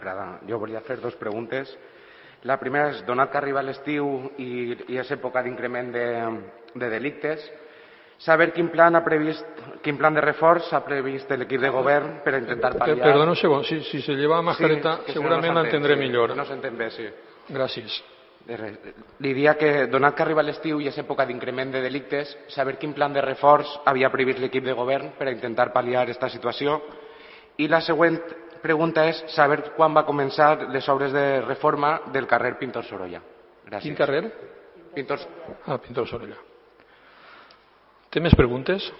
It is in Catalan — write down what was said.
Jo volia fer dues preguntes. La primera és, donat que arriba l'estiu i és època d'increment de delictes, saber quin plan de reforç ha previst l'equip de govern per intentar pal·liar... Perdona un segon, si se lleva mascareta segurament l'entendré millor. No s'entén bé, sí. Gràcies. Li diria que, donat que arriba l'estiu i és època d'increment de delictes, saber quin plan de reforç havia previst l'equip de govern per intentar pal·liar aquesta situació. I la següent pregunta és saber quan va començar les obres de reforma del carrer Pintor Sorolla. Gràcies. Quin carrer? Pintor Pintor Sorolla. Té més preguntes?